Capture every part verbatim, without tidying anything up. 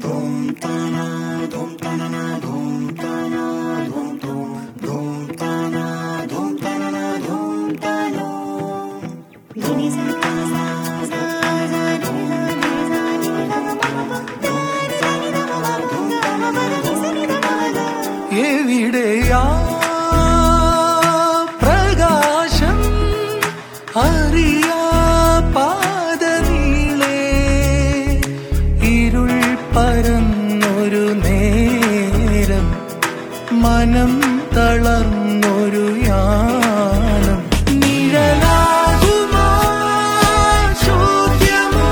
എവിടെയാ പ്രകാശം അറിയാ പാദനീളേ ഇരുൾ പരന്നൊരു നേരം മനം തളർന്നൊരു യാനം നിഴലാകുമോ ചോദ്യമോ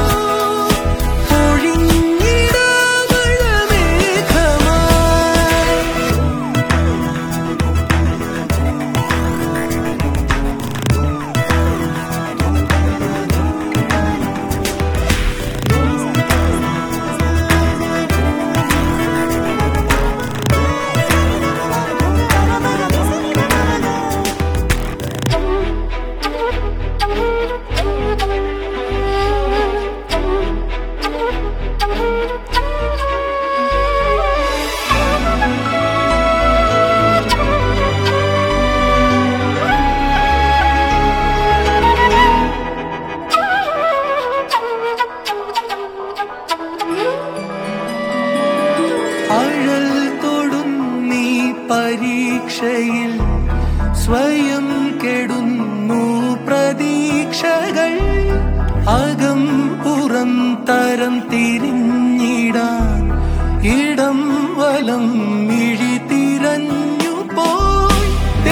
അഴൽ തൊടുന്നീ പരീക്ഷയിൽ സ്വയം കെടുന്നു പ്രതീക്ഷകൾ അകം പുറം തരം തിരിഞ്ഞിടാൻ ഇടം വലം മിഴി തിരഞ്ഞു പോയി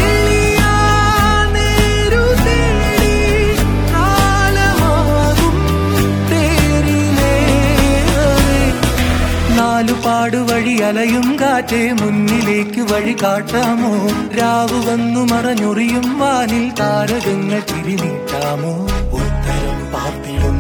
തെളിയാനേരു തേടി കാലമാകും തേരിലേറവേ നാലു പാടുവഴി അലയും കാറ്റേ മുന്നിലേക്ക് വഴി കാട്ടാമോ രാവു വന്നു മറഞ്ഞൊറിയും വാനിൽ താരകങ്ങൾ തിരിനീട്ടാമോ ഉത്തരം പാർത്തിടും